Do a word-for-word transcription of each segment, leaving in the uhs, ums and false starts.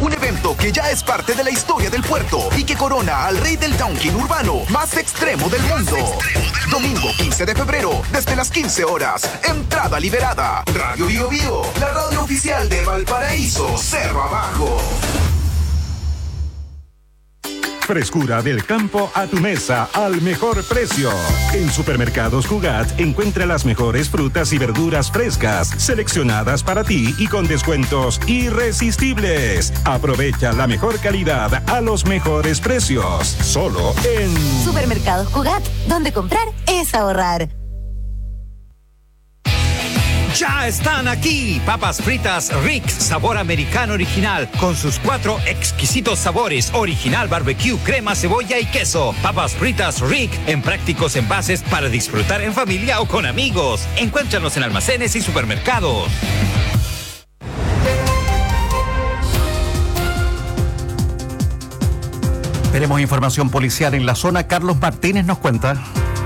Un evento que ya es parte de la historia del puerto y que corona al rey del donking urbano más extremo del mundo. Domingo quince de febrero, desde las quince horas. Entrada liberada. Radio Bio Bio, la radio oficial de Valparaíso, Cerro Abajo. Frescura del campo a tu mesa al mejor precio. En Supermercados Cugat encuentra las mejores frutas y verduras frescas, seleccionadas para ti y con descuentos irresistibles. Aprovecha la mejor calidad a los mejores precios. Solo en Supermercados Cugat, donde comprar es ahorrar. Ya están aquí, papas fritas Rick, sabor americano original, con sus cuatro exquisitos sabores, original, barbecue, crema, cebolla y queso. Papas fritas Rick, en prácticos envases para disfrutar en familia o con amigos. Encuéntranos en almacenes y supermercados. Tenemos información policial en la zona. Carlos Martínez nos cuenta.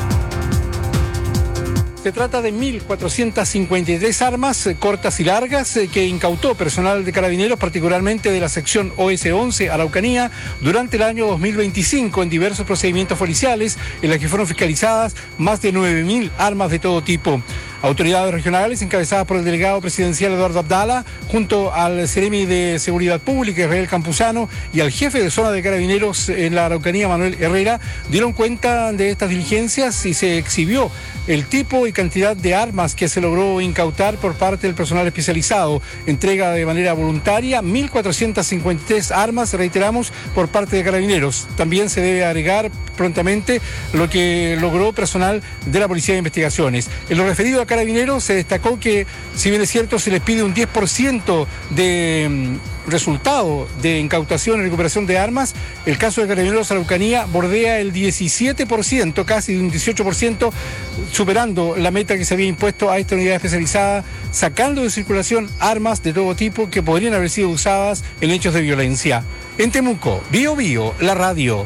Se trata de mil cuatrocientas cincuenta y tres armas eh, cortas y largas eh, que incautó personal de Carabineros, particularmente de la sección O S once Araucanía, durante el año dos mil veinticinco en diversos procedimientos policiales en las que fueron fiscalizadas más de nueve mil armas de todo tipo. Autoridades regionales encabezadas por el delegado presidencial Eduardo Abdala, junto al Ceremi de Seguridad Pública Israel Campuzano y al jefe de zona de Carabineros en la Araucanía Manuel Herrera, dieron cuenta de estas diligencias y se exhibió el tipo y cantidad de armas que se logró incautar por parte del personal especializado. Entrega de manera voluntaria mil cuatrocientas cincuenta y tres armas, reiteramos, por parte de Carabineros. También se debe agregar prontamente lo que logró personal de la Policía de Investigaciones. En lo referido a Carabineros se destacó que, si bien es cierto, se les pide un diez por ciento de mm, resultado de incautación y recuperación de armas, el caso de Carabineros Araucanía bordea el diecisiete por ciento, casi un dieciocho por ciento, superando la meta que se había impuesto a esta unidad especializada, sacando de circulación armas de todo tipo que podrían haber sido usadas en hechos de violencia. En Temuco, Bio Bio, la radio.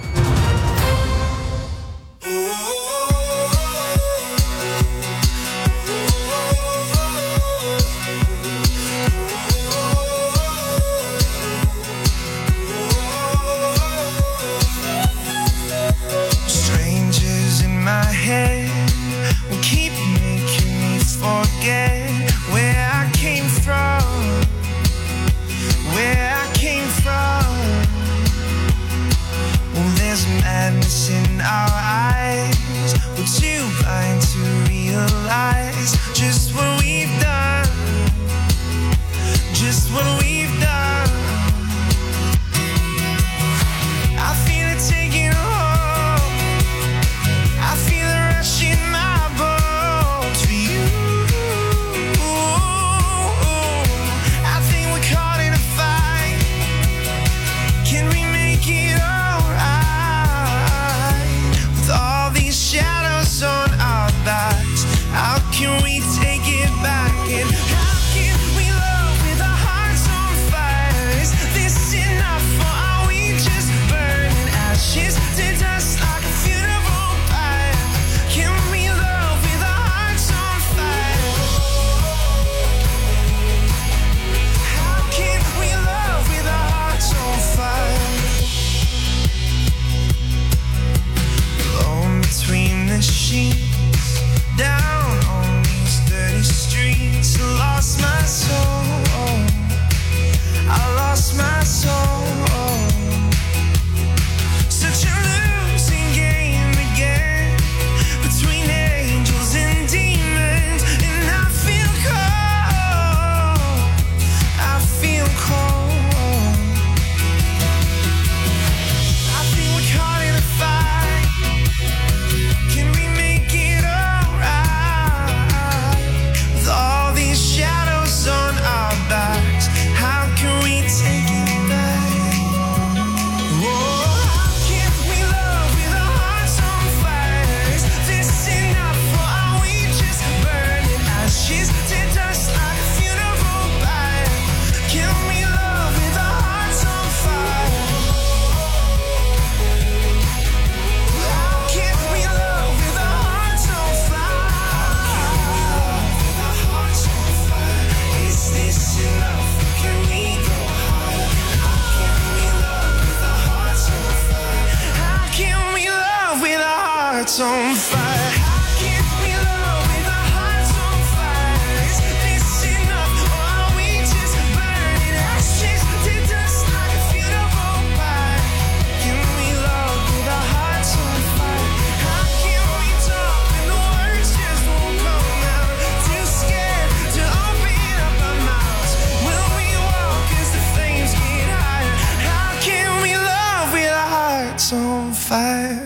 heart's on fire. How can we love with our hearts on fire? Is this enough, or are we just burning ashes to dust like a funeral pyre? Can we love with our hearts on fire? How can we talk when the words just won't come out? Too scared to open up our mouths. Will we walk as the flames get higher? How can we love with our hearts on fire?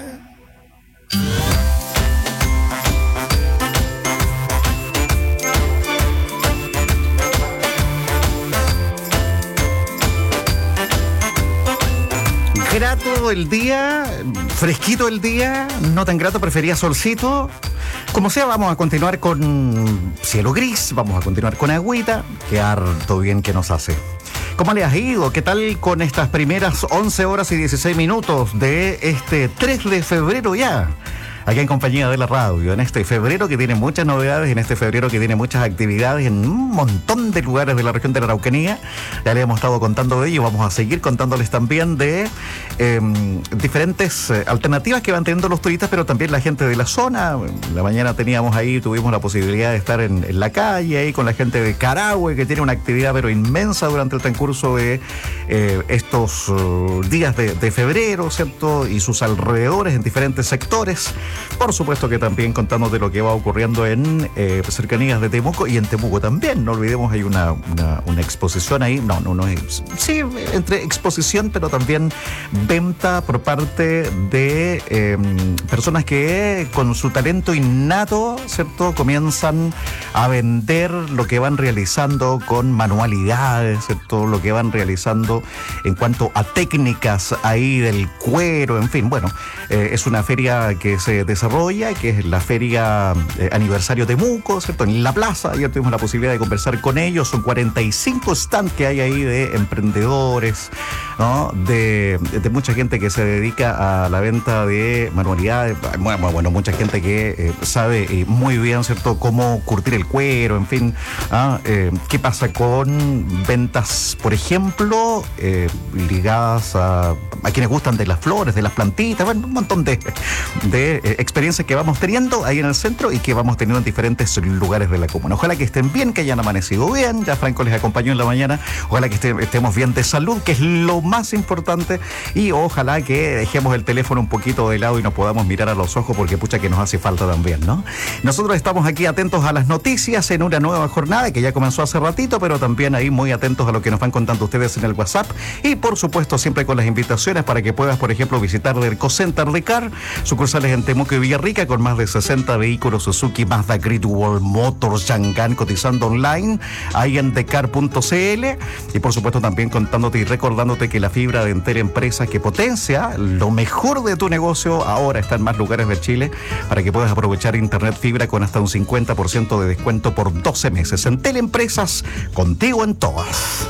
Grato el día, fresquito el día, no tan grato, prefería solcito. Como sea, vamos a continuar con cielo gris, vamos a continuar con agüita, que harto bien que nos hace. ¿Cómo le has ido? ¿Qué tal con estas primeras once horas y dieciséis minutos de este tres de febrero ya? Aquí en compañía de la radio, en este febrero que tiene muchas novedades, en este febrero que tiene muchas actividades en un montón de lugares de la región de la Araucanía. Ya les hemos estado contando de ello, vamos a seguir contándoles también de eh, diferentes eh, alternativas que van teniendo los turistas, pero también la gente de la zona. La mañana teníamos ahí, tuvimos la posibilidad de estar en, en la calle ahí con la gente de Carahue, que tiene una actividad pero inmensa durante el transcurso de eh, estos uh, días de, de febrero, ¿cierto? Y sus alrededores en diferentes sectores. Por supuesto que también contando de lo que va ocurriendo en eh, cercanías de Temuco y en Temuco también. No olvidemos, hay una, una, una exposición ahí. No, no, no es. Sí, entre exposición, pero también venta por parte de eh, personas que con su talento innato, ¿cierto?, comienzan a vender lo que van realizando con manualidades, ¿cierto?, lo que van realizando en cuanto a técnicas ahí del cuero, en fin. Bueno, eh, es una feria que se desarrolla, que es la feria eh, aniversario Temuco, ¿cierto?, en la plaza. Ayer tuvimos la posibilidad de conversar con ellos. Son cuarenta y cinco stands que hay ahí de emprendedores, ¿no?, de, de mucha gente que se dedica a la venta de manualidades. Bueno, bueno mucha gente que eh, sabe eh, muy bien, ¿cierto?, cómo curtir el cuero, en fin. ¿Ah? Eh, ¿Qué pasa con ventas, por ejemplo, eh, ligadas a, a quienes gustan de las flores, de las plantitas? Bueno, un montón de, de eh, experiencias que vamos teniendo ahí en el centro y que vamos teniendo en diferentes lugares de la comuna. Ojalá que estén bien, que hayan amanecido bien. Ya Franco les acompañó en la mañana. Ojalá que este, estemos bien de salud, que es lo más importante. Y ojalá que dejemos el teléfono un poquito de lado y nos podamos mirar a los ojos, porque pucha que nos hace falta también, ¿no? Nosotros estamos aquí atentos a las noticias en una nueva jornada que ya comenzó hace ratito, pero también ahí muy atentos a lo que nos van contando ustedes en el WhatsApp. Y por supuesto siempre con las invitaciones para que puedas, por ejemplo, visitar el Ecocenter de Car, sucursales en Temuco y Villarrica, con más de sesenta vehículos Suzuki, Mazda, Great Wall Motors, Yangan, cotizando online ahí en decar punto c l. Y por supuesto también contándote y recordándote que la fibra de Entel Empresa, que potencia lo mejor de tu negocio, ahora está en más lugares de Chile para que puedas aprovechar internet fibra con hasta un cincuenta por ciento de descuento por doce meses. Entel Empresas, contigo en todas.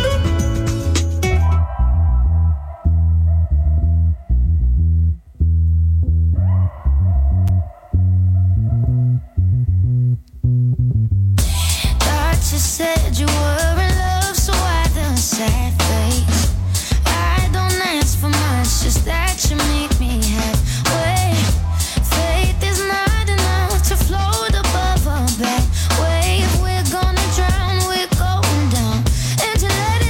Said you were in love, so I done sad face. I don't ask for much, just that you make me halfway. Faith is not enough to float above a bad wave. We're gonna drown, we're going down, and to let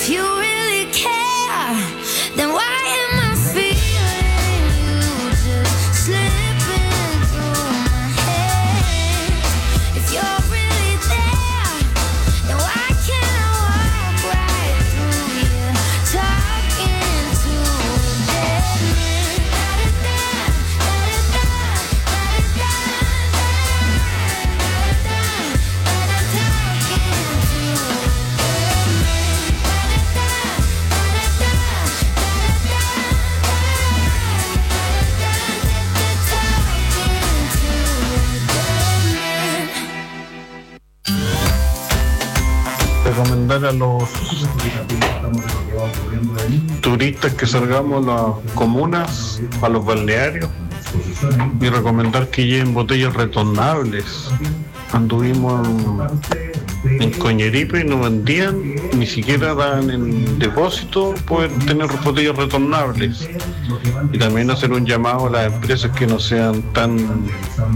If you really care, then why am I feeling you just slipping through my hands? If you're really there, then why can't I walk right through you, talking to a dead man? Recomendar a los turistas que salgamos a las comunas, a los balnearios, y recomendar que lleven botellas retornables. Anduvimos en, en Coñeripe y no vendían, ni siquiera daban en depósito poder tener botellas retornables. Y también hacer un llamado a las empresas que no sean tan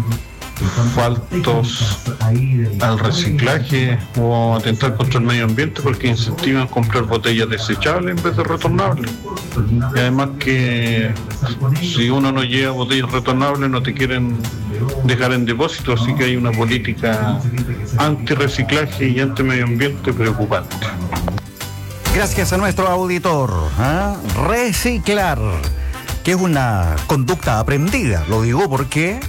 faltos al reciclaje o atentar contra el medio ambiente, porque incentivan comprar botellas desechables en vez de retornables. Y además que si uno no lleva botellas retornables no te quieren dejar en depósito, así que hay una política anti-reciclaje y anti-medio ambiente preocupante. Gracias a nuestro auditor. ¿eh? Reciclar, que es una conducta aprendida, lo digo porque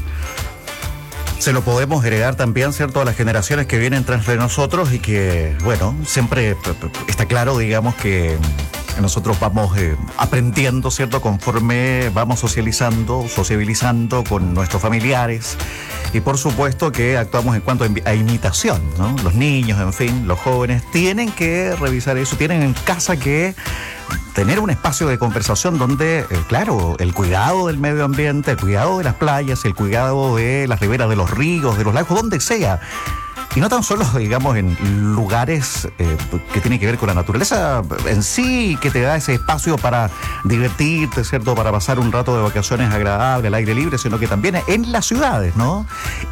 se lo podemos heredar también, ¿cierto?, a las generaciones que vienen tras de nosotros y que, bueno, siempre está claro, digamos, que nosotros vamos eh, aprendiendo, ¿cierto?, conforme vamos socializando, sociabilizando con nuestros familiares. Y por supuesto que actuamos en cuanto a imitación, ¿no? Los niños, en fin, los jóvenes tienen que revisar eso, tienen en casa que tener un espacio de conversación donde, eh, claro, el cuidado del medio ambiente, el cuidado de las playas, el cuidado de las riberas de los ríos, de los lagos, donde sea. Y no tan solo, digamos, en lugares eh, que tienen que ver con la naturaleza en sí, que te da ese espacio para divertirte, ¿cierto?, para pasar un rato de vacaciones agradable, al aire libre, sino que también en las ciudades, ¿no?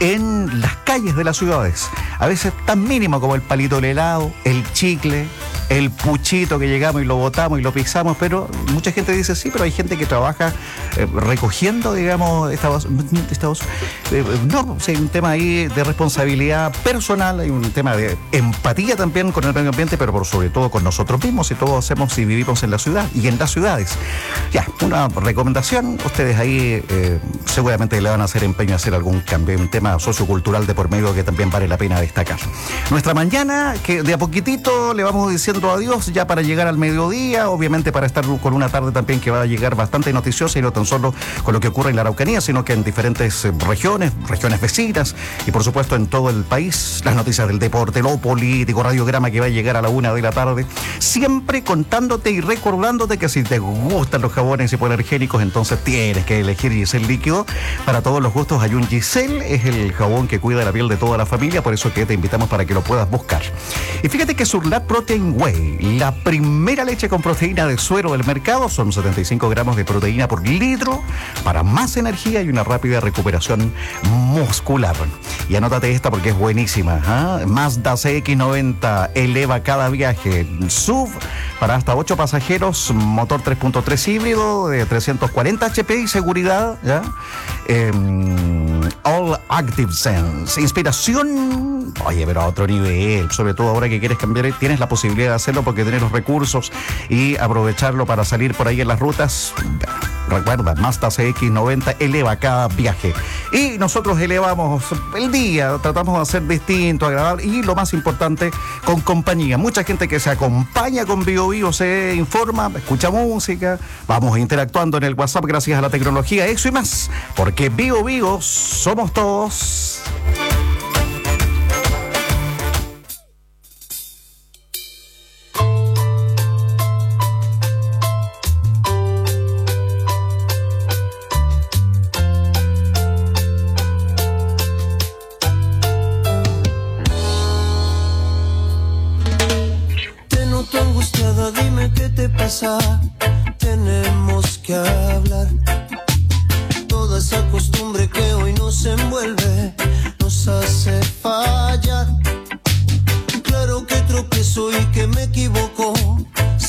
En las calles de las ciudades. A veces tan mínimo como el palito del helado, el chicle, el puchito que llegamos y lo botamos y lo pisamos, pero mucha gente dice sí, pero hay gente que trabaja eh, recogiendo, digamos, esta, esta eh, no, o sea, hay un tema ahí de responsabilidad personal, hay un tema de empatía también con el medio ambiente, pero por sobre todo con nosotros mismos, y todos hacemos y vivimos en la ciudad y en las ciudades. Ya, una recomendación, ustedes ahí eh, seguramente le van a hacer empeño a hacer algún cambio, un tema sociocultural de por medio que también vale la pena destacar. Nuestra mañana, que de a poquitito le vamos diciendo adiós ya para llegar al mediodía, obviamente para estar con una tarde también que va a llegar bastante noticiosa, y no tan solo con lo que ocurre en la Araucanía, sino que en diferentes regiones, regiones vecinas y por supuesto en todo el país, las noticias del deporte, lo político, radiograma que va a llegar a la una de la tarde, siempre contándote y recordándote que si te gustan los jabones hipoalergénicos, entonces tienes que elegir Giselle líquido. Para todos los gustos hay un Giselle, es el jabón que cuida la piel de toda la familia, por eso que te invitamos para que lo puedas buscar. Y fíjate que Surlat Protein Whey, la primera leche con proteína de suero del mercado, son setenta y cinco gramos de proteína por litro para más energía y una rápida recuperación muscular. Y anótate esta porque es buenísima. ¿eh? Mazda C X noventa eleva cada viaje. S U V para hasta ocho pasajeros, motor tres punto tres híbrido de trescientos cuarenta H P y seguridad. ¿ya? Eh, All Active Sense, inspiración, oye, pero a otro nivel, sobre todo ahora que quieres cambiar, tienes la posibilidad de hacerlo porque tenés los recursos y aprovecharlo para salir por ahí en las rutas. Recuerda, Mazda C X noventa eleva cada viaje. Y nosotros elevamos el día, tratamos de hacer distinto, agradable y lo más importante, con compañía. Mucha gente que se acompaña con Bio Bio se informa, escucha música, vamos interactuando en el WhatsApp gracias a la tecnología, eso y más, porque Bio Bio somos todos. Tenemos que hablar. Toda esa costumbre que hoy nos envuelve nos hace fallar. Claro que tropiezo y que me equivoco.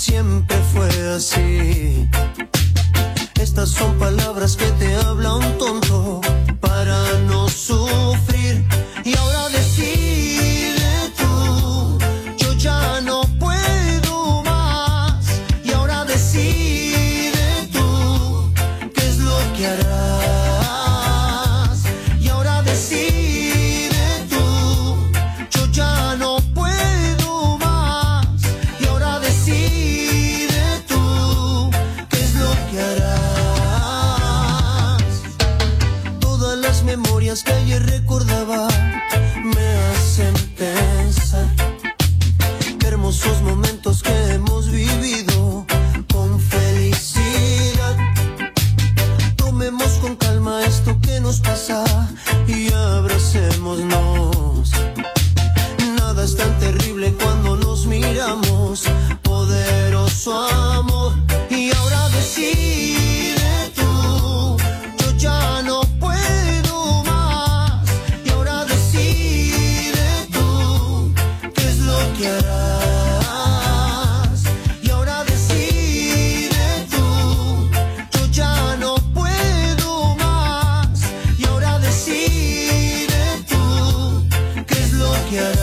que ayer recordaba me hacen pensar qué hermosos momentos que hemos vivido con felicidad. Tomemos con calma esto que nos pasa y abracémonos. Nada es tan terrible cuando nos miramos. Poderoso amor. Y ahora decide tú, yo ya no puedo más. Y ahora decide tú, qué es lo que harás. Y ahora decide tú, yo ya no puedo más. Y ahora decide tú, qué es lo que harás.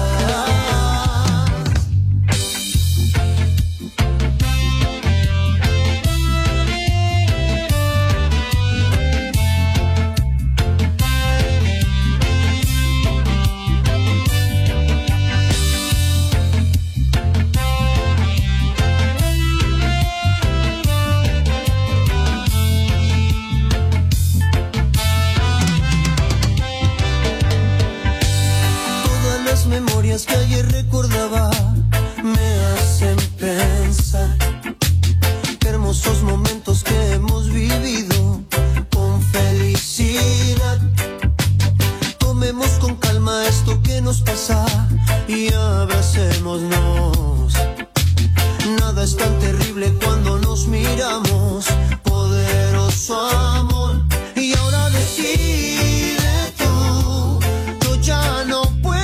Memorias que ayer recordaba me hacen pensar qué hermosos momentos que hemos vivido con felicidad. Tomemos con calma esto que nos pasa y abracémonos. Nada es tan terrible cuando nos miramos. Poderoso amor. Y ahora decide tú, yo ya no puedo.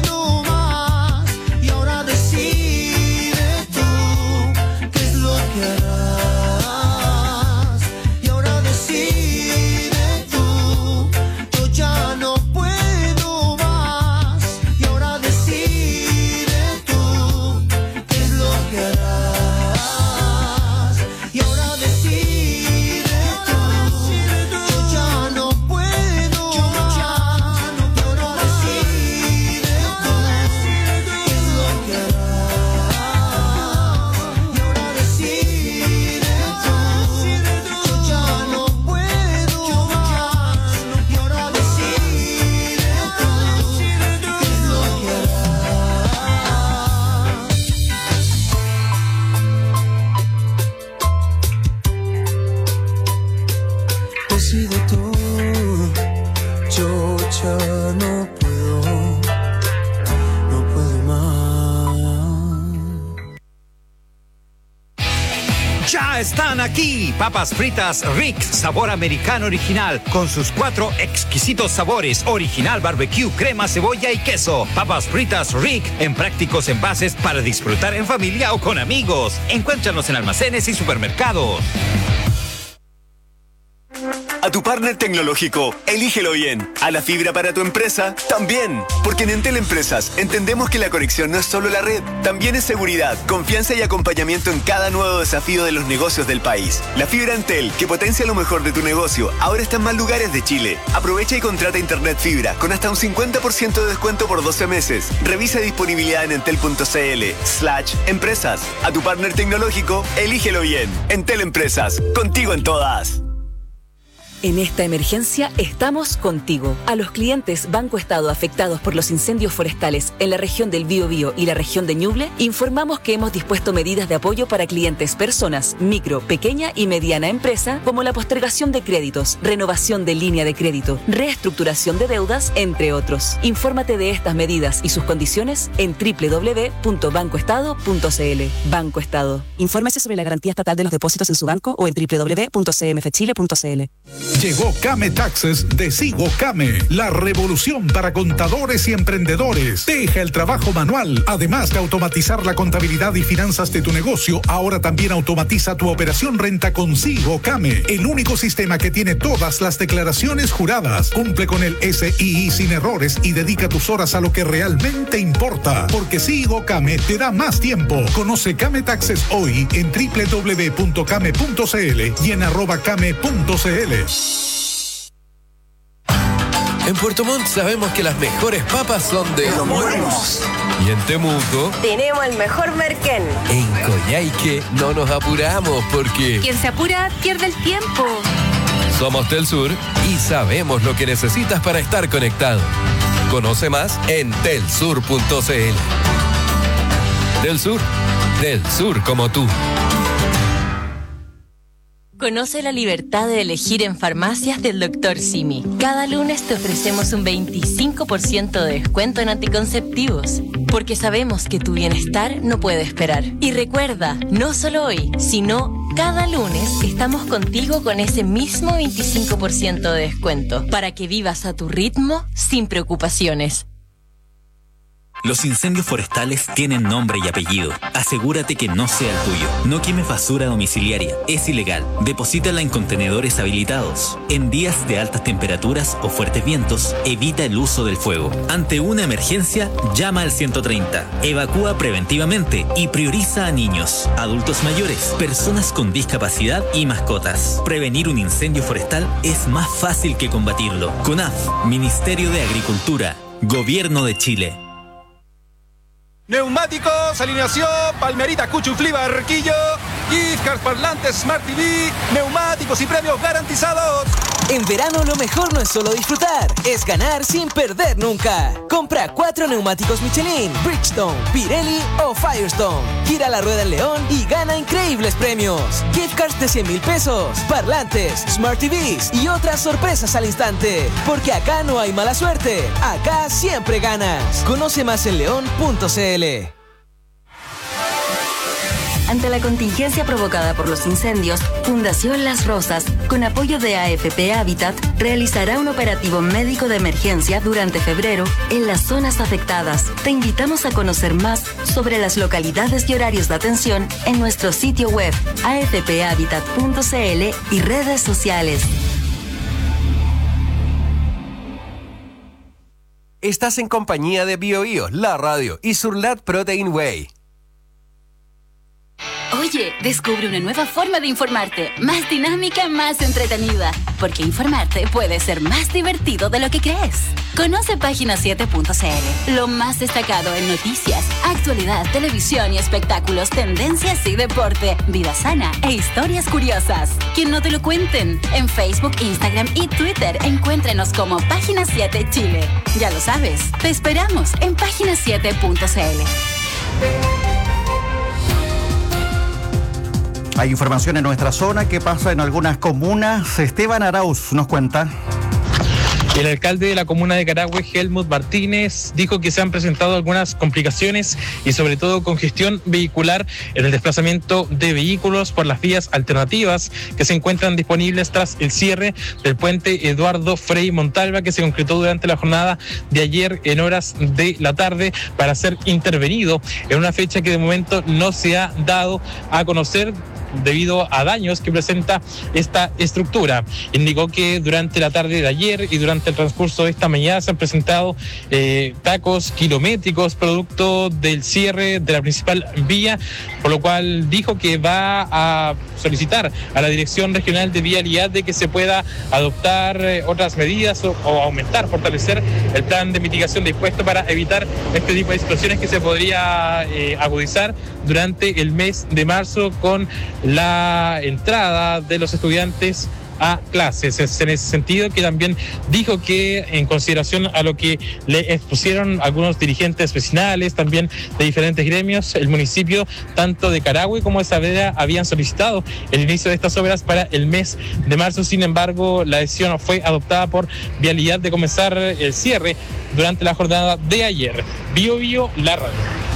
Están aquí papas fritas Rick sabor americano original con sus cuatro exquisitos sabores: original, barbecue, crema, cebolla y queso. Papas fritas Rick en prácticos envases para disfrutar en familia o con amigos. Encuéntranos en almacenes y supermercados. A tu partner tecnológico, elígelo bien. A la fibra para tu empresa, también. Porque en Entel Empresas entendemos que la conexión no es solo la red, también es seguridad, confianza y acompañamiento en cada nuevo desafío de los negocios del país. La fibra Entel, que potencia lo mejor de tu negocio, ahora está en más lugares de Chile. Aprovecha y contrata internet fibra con hasta un cincuenta por ciento de descuento por doce meses. Revisa disponibilidad en entel.cl slash empresas. A tu partner tecnológico, elígelo bien. Entel Empresas, contigo en todas. En esta emergencia estamos contigo. A los clientes Banco Estado afectados por los incendios forestales en la región del Biobío y la región de Ñuble, informamos que hemos dispuesto medidas de apoyo para clientes personas, micro, pequeña y mediana empresa, como la postergación de créditos, renovación de línea de crédito, reestructuración de deudas, entre otros. Infórmate de estas medidas y sus condiciones en doble u doble u doble u punto banco estado punto c l. Banco Estado. Infórmese sobre la garantía estatal de los depósitos en su banco o en doble u doble u doble u punto c m f chile punto c l. Llegó Came Taxes de Sigo Came, la revolución para contadores y emprendedores. Deja el trabajo manual. Además de automatizar la contabilidad y finanzas de tu negocio, ahora también automatiza tu operación renta con Sigo Came, el único sistema que tiene todas las declaraciones juradas. Cumple con el S I I sin errores y dedica tus horas a lo que realmente importa, porque Sigo Came te da más tiempo. Conoce Came Taxes hoy en doble u doble u doble u punto came punto c l y en arroba came punto c l. En Puerto Montt sabemos que las mejores papas son de Los Buenos. Y en Temuco tenemos el mejor merquén. En Coyhaique no nos apuramos porque quien se apura pierde el tiempo. Somos Telsur y sabemos lo que necesitas para estar conectado. Conoce más en telsur punto cl. Telsur, del sur como tú. Conoce la libertad de elegir en farmacias del doctor Simi. Cada lunes te ofrecemos un veinticinco por ciento de descuento en anticonceptivos, porque sabemos que tu bienestar no puede esperar. Y recuerda, no solo hoy, sino cada lunes estamos contigo con ese mismo veinticinco por ciento de descuento, para que vivas a tu ritmo sin preocupaciones. Los incendios forestales tienen nombre y apellido. Asegúrate que no sea el tuyo. No quemes basura domiciliaria. Es ilegal. Deposítala en contenedores habilitados. En días de altas temperaturas o fuertes vientos, evita el uso del fuego. Ante una emergencia, llama al ciento treinta. Evacúa preventivamente y prioriza a niños, adultos mayores, personas con discapacidad y mascotas. Prevenir un incendio forestal es más fácil que combatirlo. CONAF, Ministerio de Agricultura, Gobierno de Chile. Neumáticos, alineación, Palmerita, Cuchuflí, Barquillo, gift cards, parlantes, Smart T V, neumáticos y premios garantizados. En verano lo mejor no es solo disfrutar, es ganar sin perder nunca. Compra cuatro neumáticos Michelin, Bridgestone, Pirelli o Firestone. Gira la rueda en León y gana increíbles premios. Gift cards de cien mil pesos, parlantes, Smart T Vs y otras sorpresas al instante. Porque acá no hay mala suerte, acá siempre ganas. Conoce más en león punto cl. Ante la contingencia provocada por los incendios, Fundación Las Rosas, con apoyo de A F P Habitat, realizará un operativo médico de emergencia durante febrero en las zonas afectadas. Te invitamos a conocer más sobre las localidades y horarios de atención en nuestro sitio web a f p habitat punto cl y redes sociales. Estás en compañía de BioBio, La Radio y Surlat Protein Whey. Oye, descubre una nueva forma de informarte, más dinámica, más entretenida, porque informarte puede ser más divertido de lo que crees. Conoce página siete punto cl, lo más destacado en noticias, actualidad, televisión y espectáculos, tendencias y deporte, vida sana e historias curiosas. Que no te lo cuenten. En Facebook, Instagram y Twitter encuéntrenos como Página siete Chile. Ya lo sabes, te esperamos en página siete punto cl. Hay información en nuestra zona que pasa en algunas comunas. Esteban Arauz nos cuenta. El alcalde de la comuna de Carahue, Helmut Martínez, dijo que se han presentado algunas complicaciones y sobre todo congestión vehicular en el desplazamiento de vehículos por las vías alternativas que se encuentran disponibles tras el cierre del puente Eduardo Frei Montalva, que se concretó durante la jornada de ayer en horas de la tarde para ser intervenido en una fecha que de momento no se ha dado a conocer debido a daños que presenta esta estructura. Indicó que durante la tarde de ayer y durante el transcurso de esta mañana se han presentado eh, tacos kilométricos producto del cierre de la principal vía, por lo cual dijo que va a solicitar a la Dirección Regional de Vialidad de que se pueda adoptar eh, otras medidas o, o aumentar, fortalecer el plan de mitigación dispuesto para evitar este tipo de situaciones que se podría eh, agudizar durante el mes de marzo con la entrada de los estudiantes a clases. Es en ese sentido que también dijo que en consideración a lo que le expusieron algunos dirigentes vecinales, también de diferentes gremios, el municipio tanto de Carahue como de Saavedra habían solicitado el inicio de estas obras para el mes de marzo. Sin embargo, la decisión fue adoptada por Vialidad de comenzar el cierre durante la jornada de ayer. Bio Bio, la radio.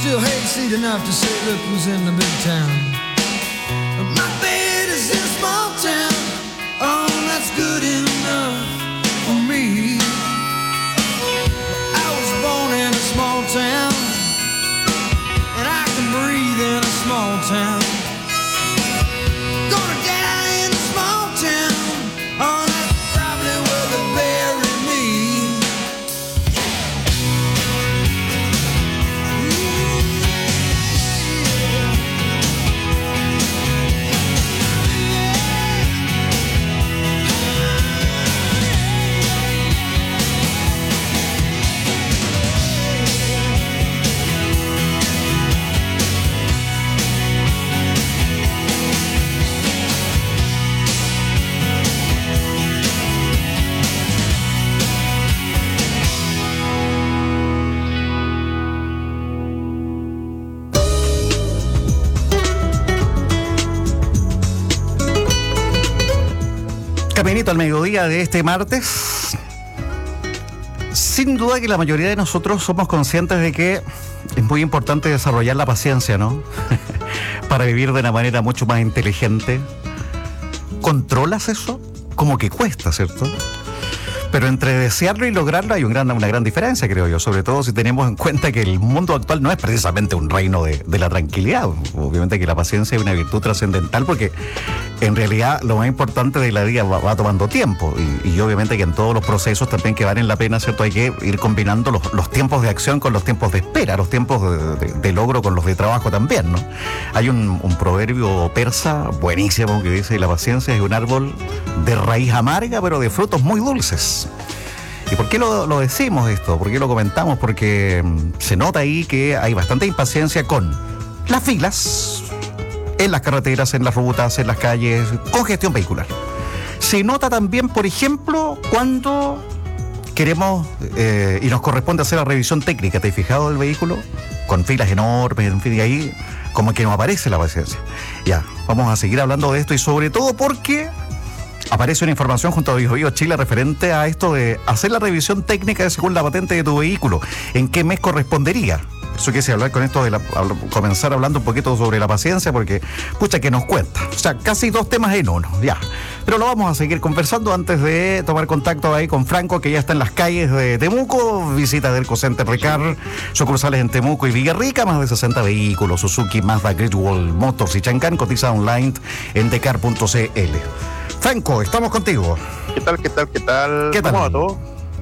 still hayseed enough to say, look who's in the big town. My bed is in a small town. Oh, that's good enough for me. I was born in a small town, and I can breathe in a small town. Gonna die in a small town. Oh, that's probably where they bury me. Caminito al mediodía de este martes. Sin duda que la mayoría de nosotros somos conscientes de que es muy importante desarrollar la paciencia, ¿no? Para vivir de una manera mucho más inteligente. ¿Controlas eso? Como que cuesta, ¿cierto? Pero entre desearlo y lograrlo hay un gran, una gran diferencia, creo yo. Sobre todo si tenemos en cuenta que el mundo actual no es precisamente un reino de, de la tranquilidad. Obviamente que la paciencia es una virtud trascendental porque en realidad lo más importante de la vida va, va tomando tiempo. Y, y obviamente que en todos los procesos también que valen la pena, ¿cierto? Hay que ir combinando los, los tiempos de acción con los tiempos de espera, los tiempos de, de, de logro con los de trabajo también, ¿no? Hay un, un proverbio persa buenísimo que dice: la paciencia es un árbol de raíz amarga pero de frutos muy dulces. ¿Y por qué lo, lo decimos esto? ¿Por qué lo comentamos? Porque mmm, se nota ahí que hay bastante impaciencia con las filas en las carreteras, en las rutas, en las calles, congestión vehicular. Se nota también, por ejemplo, cuando queremos eh, y nos corresponde hacer la revisión técnica. ¿Te has fijado del vehículo? Con filas enormes, en fin, y ahí como que no aparece la paciencia. Ya, vamos a seguir hablando de esto y sobre todo porque aparece una información junto a BioBio Chile referente a esto de hacer la revisión técnica según la patente de tu vehículo. ¿En qué mes correspondería? Por eso quise hablar con esto de la, comenzar hablando un poquito sobre la paciencia, porque pucha que nos cuenta. O sea, casi dos temas en uno, ya. Pero lo vamos a seguir conversando antes de tomar contacto ahí con Franco, que ya está en las calles de Temuco. Visita del Ecocenter Recar, sucursales en Temuco y Villarrica, más de sesenta vehículos, Suzuki, Mazda, Great Wall Motors y Chancán. Cotiza online en decar punto c l. Franco, estamos contigo. ¿Qué tal, qué tal, qué tal? ¿Qué tal? ¿Cómo va todo?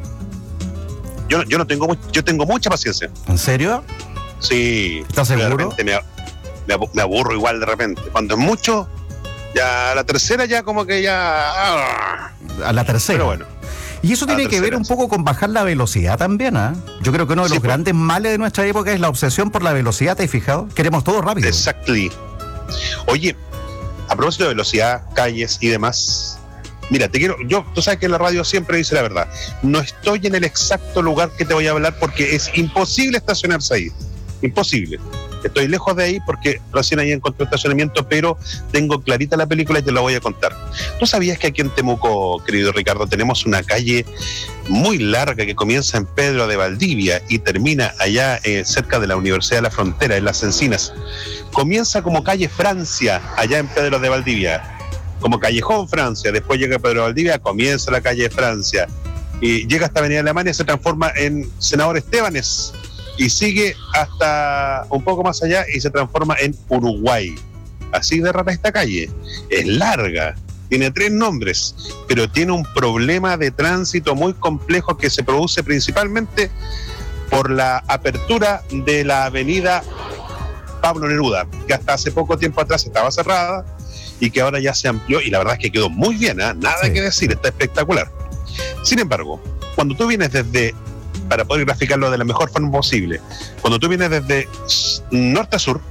Yo, yo no tengo mu- yo tengo mucha paciencia. ¿En serio? Sí. ¿Estás seguro? De repente me, me, abu- me aburro igual de repente. Cuando es mucho, ya la tercera ya como que ya... ah. A la tercera. Pero bueno. Y eso tiene que ver un poco con bajar la velocidad también, ¿ah? ¿eh? Yo creo que uno de los Sí, pues. grandes males de nuestra época es la obsesión por la velocidad, ¿te has fijado? Queremos todo rápido. Exactly. Oye, a propósito de velocidad, calles y demás, mira, te quiero, yo, tú sabes que en la radio siempre dice la verdad. No estoy en el exacto lugar que te voy a hablar porque es imposible estacionarse ahí. Imposible. Estoy lejos de ahí porque recién ahí encontré estacionamiento, pero tengo clarita la película y te la voy a contar. ¿Tú sabías que aquí en Temuco, querido Ricardo, tenemos una calle muy larga que comienza en Pedro de Valdivia y termina allá eh, cerca de la Universidad de la Frontera, en Las Encinas? Comienza como calle Francia, allá en Pedro de Valdivia, como Callejón Francia, después llega Pedro de Valdivia, comienza la calle Francia, y llega hasta Avenida Alemania, se transforma en Senador Estebanes, y sigue hasta un poco más allá y se transforma en Uruguay. Así de rara esta calle, es larga, tiene tres nombres, pero tiene un problema de tránsito muy complejo que se produce principalmente por la apertura de la avenida Pablo Neruda, que hasta hace poco tiempo atrás estaba cerrada y que ahora ya se amplió, y la verdad es que quedó muy bien, ¿eh? Nada sí. que decir, está espectacular. Sin embargo, cuando tú vienes desde, para poder graficarlo de la mejor forma posible, cuando tú vienes desde norte a sur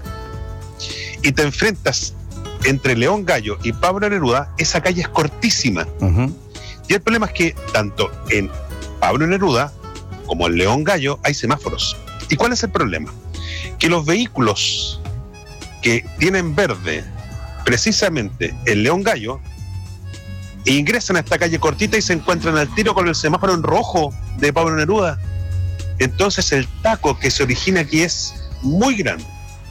y te enfrentas entre León Gallo y Pablo Neruda, esa calle es cortísima. Uh-huh. Y el problema es que tanto en Pablo Neruda como en León Gallo hay semáforos. ¿Y cuál es el problema? Que los vehículos que tienen verde precisamente en León Gallo ingresan a esta calle cortita y se encuentran al tiro con el semáforo en rojo de Pablo Neruda. Entonces el taco que se origina aquí es muy grande.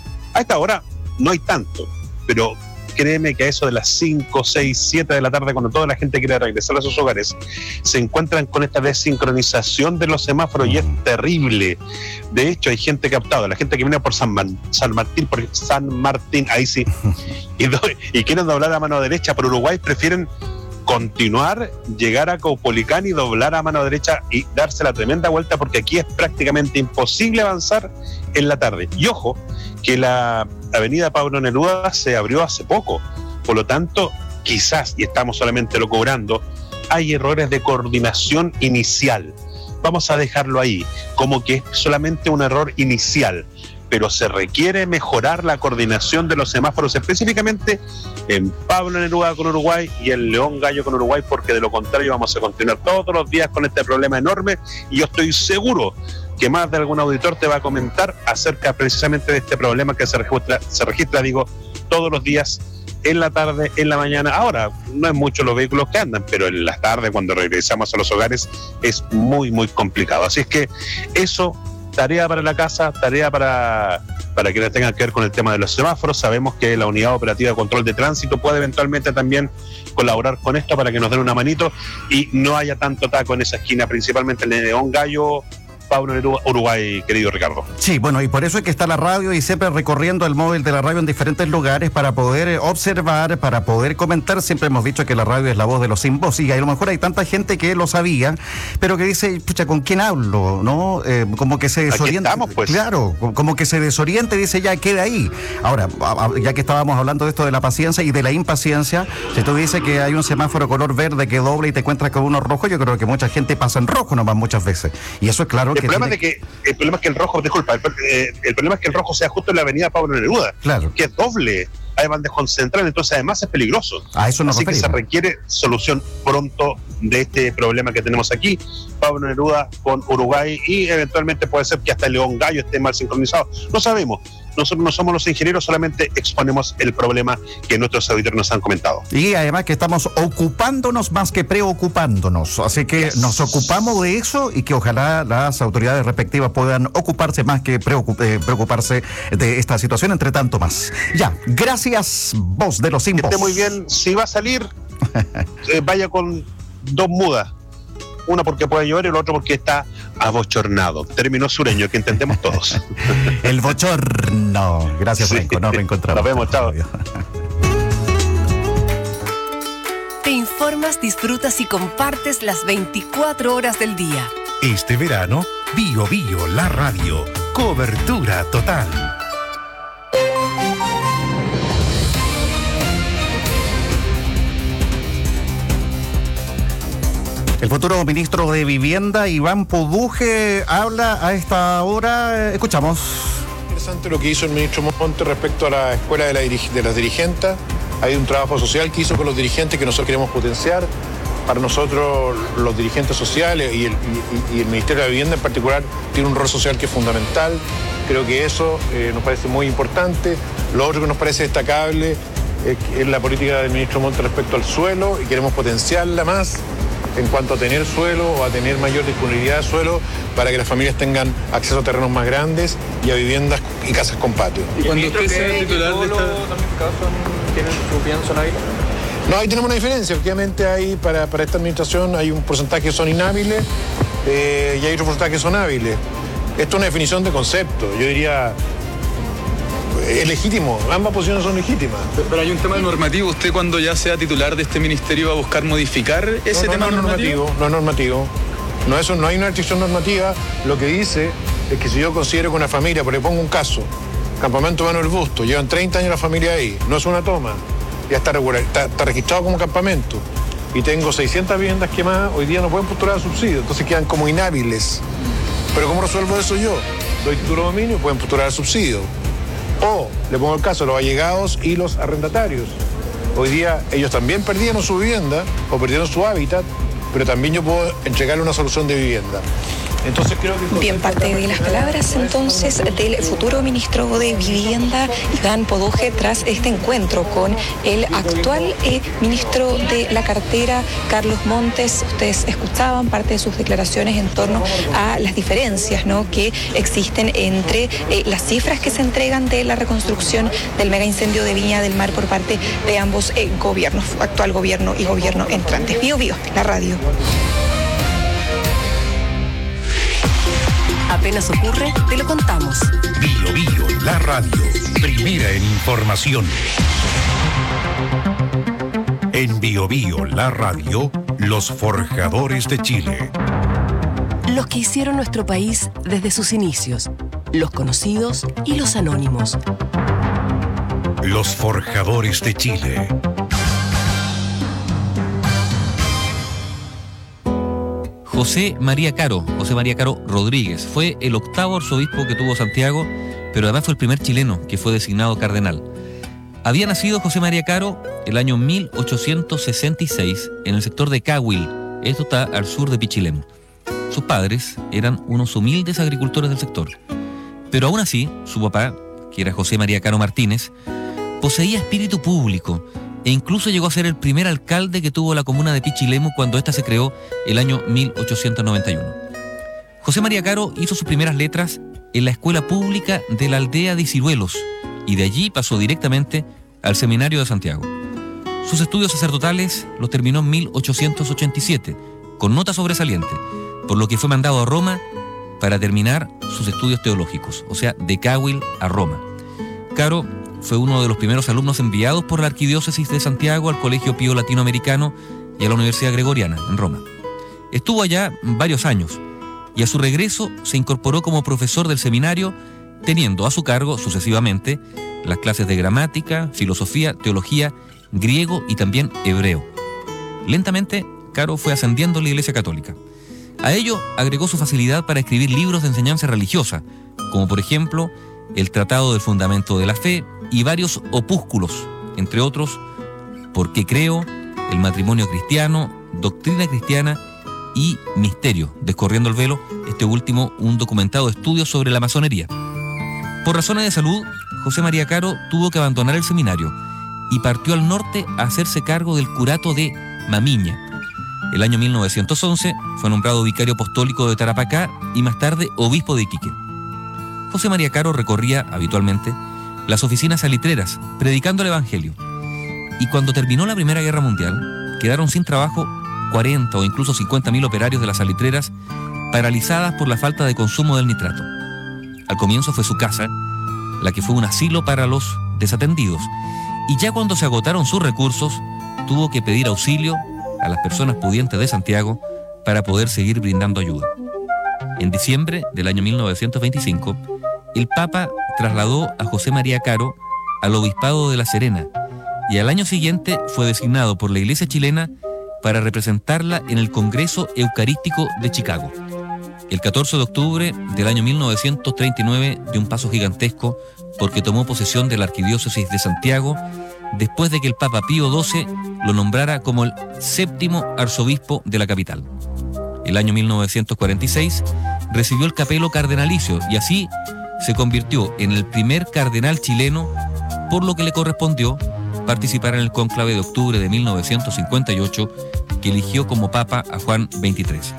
A esta hora no hay tanto, pero créeme que a eso de las cinco, seis, siete de la tarde, cuando toda la gente quiere regresar a sus hogares, se encuentran con esta desincronización de los semáforos y es terrible. De hecho, hay gente que ha optado, la gente que viene por San, Man, San Martín, por San Martín, ahí sí, y, do, y quieren doblar a mano derecha por Uruguay, prefieren continuar, llegar a Caupolicán y doblar a mano derecha y darse la tremenda vuelta, porque aquí es prácticamente imposible avanzar en la tarde. Y ojo, que la avenida Pablo Neruda se abrió hace poco, por lo tanto, quizás, y estamos solamente lo cobrando, hay errores de coordinación inicial. Vamos a dejarlo ahí, como que es solamente un error inicial, pero se requiere mejorar la coordinación de los semáforos, específicamente en Pablo Neruda con Uruguay y en León Gallo con Uruguay, porque de lo contrario vamos a continuar todos los días con este problema enorme, y yo estoy seguro que más de algún auditor te va a comentar acerca precisamente de este problema que se registra, se registra, digo, todos los días, en la tarde, en la mañana. Ahora, no es mucho los vehículos que andan, pero en la tarde, cuando regresamos a los hogares, es muy, muy complicado. Así es que eso, tarea para la casa, tarea para, para quienes tengan que ver con el tema de los semáforos. Sabemos que la Unidad Operativa de Control de Tránsito puede eventualmente también colaborar con esto para que nos den una manito y no haya tanto taco en esa esquina, principalmente en el León Gallo, Pablo Neruda, Uruguay, querido Ricardo. Sí, bueno, y por eso es que está la radio y siempre recorriendo el móvil de la radio en diferentes lugares para poder observar, para poder comentar. Siempre hemos dicho que la radio es la voz de los sin voz, y a lo mejor hay tanta gente que lo sabía, pero que dice, pucha, ¿con quién hablo? ¿No? Eh, como que se desorienta. Aquí estamos, pues. Claro, como que se desorienta y dice, ya, queda ahí. Ahora, ya que estábamos hablando de esto de la paciencia y de la impaciencia, si tú dices que hay un semáforo color verde que dobla y te encuentras con uno rojo, yo creo que mucha gente pasa en rojo nomás muchas veces. Y eso es claro. El problema, tiene... de que, el problema es que el rojo, disculpa, el, eh, el problema es que el rojo sea justo en la avenida Pablo Neruda, claro, que es doble, hay bandejón central, entonces además es peligroso. A eso nos Así referimos. que se requiere solución pronto de este problema que tenemos aquí, Pablo Neruda con Uruguay, y eventualmente puede ser que hasta el León Gallo esté mal sincronizado. No sabemos. Nosotros no somos los ingenieros, solamente exponemos el problema que nuestros auditores nos han comentado. Y además que estamos ocupándonos más que preocupándonos, así que yes. nos ocupamos de eso y que ojalá las autoridades respectivas puedan ocuparse más que preocup- eh, preocuparse de esta situación, entre tanto más. Ya, gracias, voz de los sin voz. Esté muy bien, si va a salir, eh, vaya con dos mudas. Una porque puede llover y la otra porque está abochornado. Término sureño que entendemos todos. El bochorno. Gracias, Franco. Sí. Nos reencontramos. Nos vemos, chao. Te informas, disfrutas y compartes las veinticuatro horas del día. Este verano, Bio Bio, la radio. Cobertura total. El futuro ministro de Vivienda, Iván Puduje, habla a esta hora. Escuchamos. Interesante lo que hizo el ministro Monte respecto a la escuela de, la dirig- de las dirigentes. Hay un trabajo social que hizo con los dirigentes que nosotros queremos potenciar. Para nosotros, los dirigentes sociales y el, y, y el Ministerio de la Vivienda en particular tiene un rol social que es fundamental. Creo que eso eh, nos parece muy importante. Lo otro que nos parece destacable eh, es la política del ministro Monte respecto al suelo, y queremos potenciarla más en cuanto a tener suelo o a tener mayor disponibilidad de suelo para que las familias tengan acceso a terrenos más grandes y a viviendas y casas con patio. ¿Y cuando usted sea titular de esta... tienen su bien son hábiles? No, ahí tenemos una diferencia. Efectivamente, hay para, para esta administración hay un porcentaje que son inhábiles eh, y hay otro porcentaje que son hábiles. Esto es una definición de concepto. Yo diría... es legítimo, ambas posiciones son legítimas. Pero hay un tema normativo. ¿Usted cuando ya sea titular de este ministerio va a buscar modificar ese no, no, tema no, normativo? normativo? No es normativo. No, eso, no hay una restricción normativa. Lo que dice es que si yo considero que una familia, porque pongo un caso, Campamento Manuel Busto, llevan treinta años la familia ahí, no es una toma, ya está, regular, está, está registrado como campamento, y tengo seiscientas viviendas quemadas, hoy día no pueden postular subsidio, entonces quedan como inhábiles. Pero ¿cómo resuelvo eso yo? Doy título de dominio y pueden postular el subsidio. O, le pongo el caso, los allegados y los arrendatarios. Hoy día ellos también perdieron su vivienda o perdieron su hábitat, pero también yo puedo entregarle una solución de vivienda. Entonces creo que... Bien, parte de las palabras entonces del futuro ministro de Vivienda, Iván Poduje, tras este encuentro con el actual eh, ministro de la cartera, Carlos Montes. Ustedes escuchaban parte de sus declaraciones en torno a las diferencias, ¿no?, que existen entre eh, las cifras que se entregan de la reconstrucción del mega incendio de Viña del Mar por parte de ambos eh, gobiernos, actual gobierno y gobierno entrante. Bío Bío, la radio. Apenas ocurre, te lo contamos. Bío Bío, la radio, primera en información. En Bío Bío, la radio, los forjadores de Chile. Los que hicieron nuestro país desde sus inicios, los conocidos y los anónimos. Los forjadores de Chile. José María Caro, José María Caro Rodríguez, fue el octavo arzobispo que tuvo Santiago, pero además fue el primer chileno que fue designado cardenal. Había nacido José María Caro el año mil ochocientos sesenta y seis en el sector de Cahuil, esto está al sur de Pichilemu. Sus padres eran unos humildes agricultores del sector, pero aún así, su papá, que era José María Caro Martínez, poseía espíritu público e incluso llegó a ser el primer alcalde que tuvo la comuna de Pichilemu cuando ésta se creó el año mil ochocientos noventa y uno. José María Caro hizo sus primeras letras en la escuela pública de la aldea de Ciruelos y de allí pasó directamente al seminario de Santiago. Sus estudios sacerdotales los terminó en mil ochocientos ochenta y siete, con nota sobresaliente, por lo que fue mandado a Roma para terminar sus estudios teológicos, o sea, de Cahuil a Roma. Caro fue uno de los primeros alumnos enviados por la Arquidiócesis de Santiago al Colegio Pío Latinoamericano y a la Universidad Gregoriana, en Roma. Estuvo allá varios años y a su regreso se incorporó como profesor del seminario, teniendo a su cargo sucesivamente las clases de gramática, filosofía, teología, griego y también hebreo. Lentamente, Caro fue ascendiendo en la Iglesia Católica. A ello agregó su facilidad para escribir libros de enseñanza religiosa, como por ejemplo el Tratado del Fundamento de la Fe y varios opúsculos, entre otros ¿Por qué creo?, El matrimonio cristiano, Doctrina cristiana y Misterio, descorriendo el velo, este último un documentado estudio sobre la masonería. Por razones de salud, José María Caro tuvo que abandonar el seminario y partió al norte a hacerse cargo del curato de Mamiña. El año mil novecientos once fue nombrado vicario apostólico de Tarapacá y más tarde obispo de Iquique. José María Caro recorría habitualmente las oficinas salitreras, predicando el Evangelio. Y cuando terminó la Primera Guerra Mundial, quedaron sin trabajo cuarenta o incluso cincuenta mil operarios de las salitreras, paralizadas por la falta de consumo del nitrato. Al comienzo fue su casa, la que fue un asilo para los desatendidos, y ya cuando se agotaron sus recursos, tuvo que pedir auxilio a las personas pudientes de Santiago para poder seguir brindando ayuda. En diciembre del año mil novecientos veinticinco, el Papa trasladó a José María Caro al Obispado de La Serena y al año siguiente fue designado por la Iglesia chilena para representarla en el Congreso Eucarístico de Chicago. El catorce de octubre del año mil novecientos treinta y nueve dio un paso gigantesco porque tomó posesión de la Arquidiócesis de Santiago después de que el Papa Pío doce lo nombrara como el séptimo arzobispo de la capital. El año mil novecientos cuarenta y seis recibió el capelo cardenalicio y así se convirtió en el primer cardenal chileno, por lo que le correspondió participar en el cónclave de octubre de mil novecientos cincuenta y ocho, que eligió como papa a Juan veintitrés.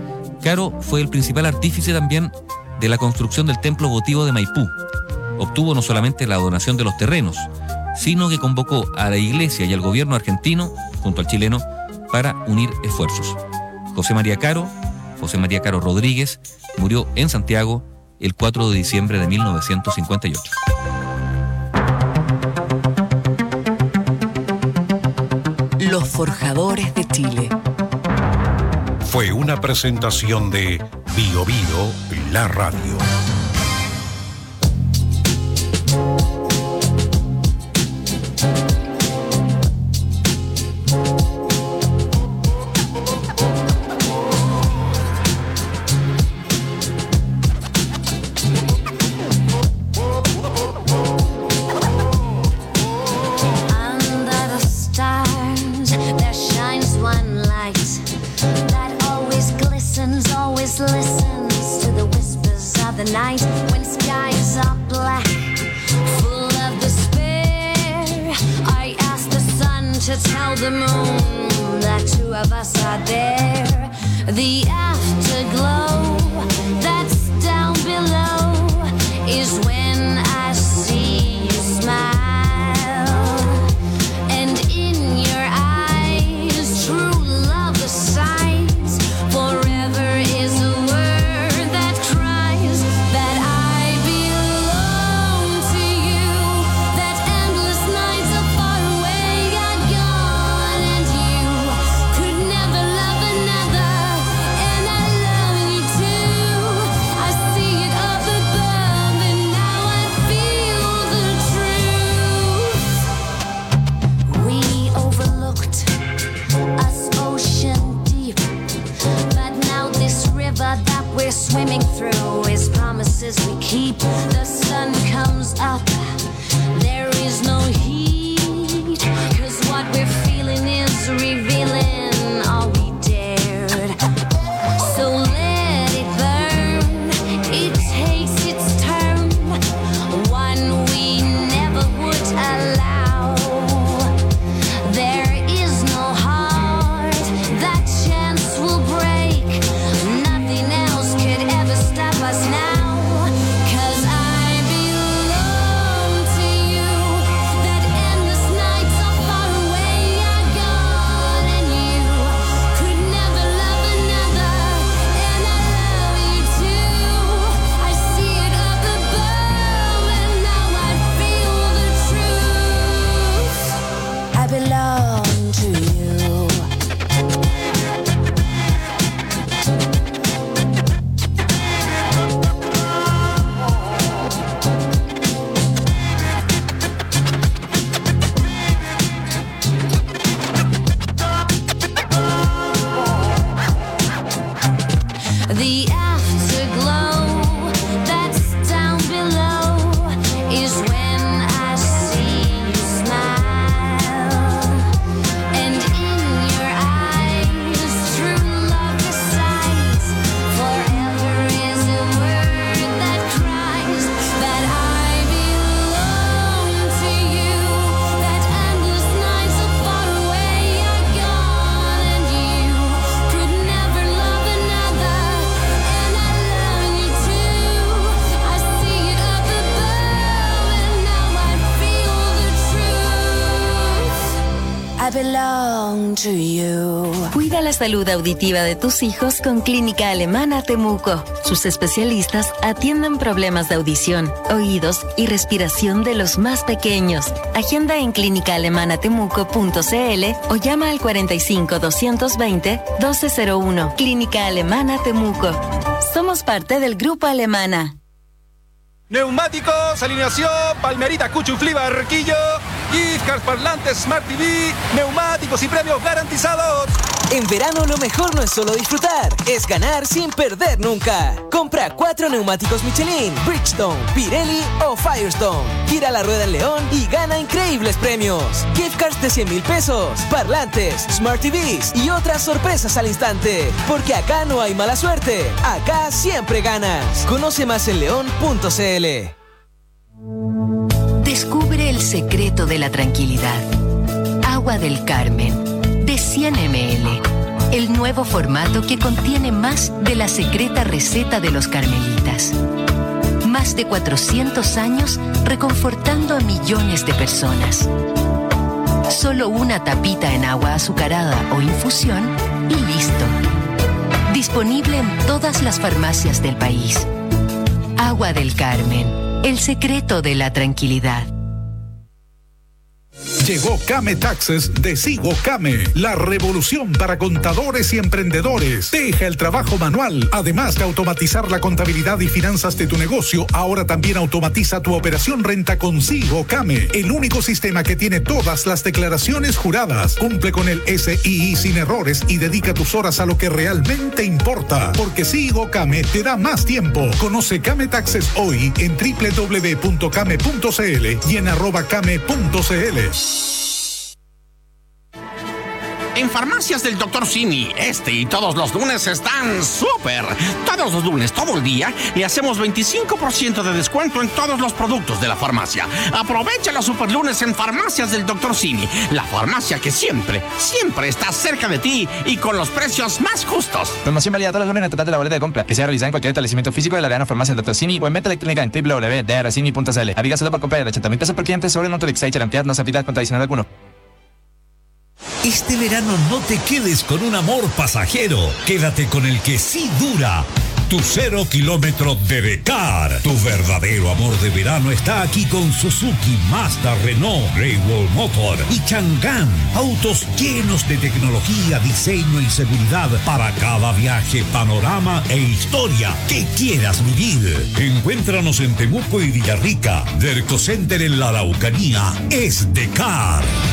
Caro fue el principal artífice también de la construcción del templo votivo de Maipú. Obtuvo no solamente la donación de los terrenos, sino que convocó a la Iglesia y al gobierno argentino, junto al chileno, para unir esfuerzos. José María Caro, José María Caro Rodríguez, murió en Santiago el cuatro de diciembre de mil novecientos cincuenta y ocho. Los forjadores de Chile. Fue una presentación de Bío Bío, la radio. Listens, always listens. the moon, the two of us are there. The afterglow that's down below is when I see you smile, and in your eyes true love shines. Forever is a word that cries that I belong to you, that endless nights are far away are gone, and you could never love another, and I love you too. I see it up above and now I feel the truth. We overlooked us ocean deep, but now this river that we're swimming through is promises we keep. The sun comes up, there is no heat, 'cause what we're feeling is revealing all we dared. So let it burn, it takes its turn, one we never would allow. There is no heart that chance will break, nothing else could ever stop us now, 'cause I belong to you, that endless nights are far away are gone, and you could never love another, and I love you too. I see it up above and now I feel the truth. I belong to you. The afterglow that's down below is when I see you smile, and in your eyes true love resides. Forever is a word that cries that I belong to you, that endless nights are far away are gone, and you could never love another, and I love you too. I see it up above and now I feel the truth. I belong to you. Cuida la salud auditiva de tus hijos con Clínica Alemana Temuco. Sus especialistas atienden problemas de audición, oídos y respiración de los más pequeños. Agenda en clínica alemana temuco punto c l o llama al cuarenta y cinco, doscientos veinte, doce cero uno. Clínica Alemana Temuco. Somos parte del Grupo Alemana. Neumáticos, alineación, Palmerita, Cuchuflí, Barquillo, gift cards, parlantes, Smart T V, neumáticos y premios garantizados. En verano lo mejor no es solo disfrutar, es ganar sin perder nunca. Compra cuatro neumáticos Michelin, Bridgestone, Pirelli o Firestone. Gira la rueda en León y gana increíbles premios. Gift cards de cien mil pesos, parlantes, Smart T Vs y otras sorpresas al instante. Porque acá no hay mala suerte, acá siempre ganas. Conoce más en león punto c l. Descubre el secreto de la tranquilidad. Agua del Carmen, de cien mililitros. El nuevo formato que contiene más de la secreta receta de los carmelitas. Más de cuatrocientos años reconfortando a millones de personas. Solo una tapita en agua azucarada o infusión y listo. Disponible en todas las farmacias del país. Agua del Carmen. El secreto de la tranquilidad. Llegó Came Taxes de Sigo Came, la revolución para contadores y emprendedores. Deja el trabajo manual. Además de automatizar la contabilidad y finanzas de tu negocio, ahora también automatiza tu operación renta con Sigo Came, el único sistema que tiene todas las declaraciones juradas. Cumple con el S I I sin errores y dedica tus horas a lo que realmente importa. Porque Sigo Came te da más tiempo. Conoce Came Taxes hoy en doble u doble u doble u punto came punto c l y en arroba came punto c l. En Farmacias del doctor Simi, este y todos los lunes están súper. Todos los lunes, todo el día, le hacemos veinticinco por ciento de descuento en todos los productos de la farmacia. Aprovecha los super lunes en Farmacias del doctor Simi, la farmacia que siempre, siempre está cerca de ti y con los precios más justos. Promoción válida todos los lunes en el total de la boleta de compra, que sea realizada en cualquier establecimiento físico de la Arena Farmacia del doctor Simi o en venta electrónica en doble u doble u doble u punto d r simi punto c l. Aplica solo por compra de ochenta mil pesos por cliente sobre Nutrix. La cantidad no se aplica con adicional alguno. Este verano no te quedes con un amor pasajero. Quédate con el que sí dura. Tu cero kilómetro de Decar. Tu verdadero amor de verano está aquí con Suzuki, Mazda, Renault, Great Wall Motor y Chang'an. Autos llenos de tecnología, diseño y seguridad para cada viaje, panorama e historia que quieras vivir. Encuéntranos en Temuco y Villarrica. Derco Center en la Araucanía es Decar.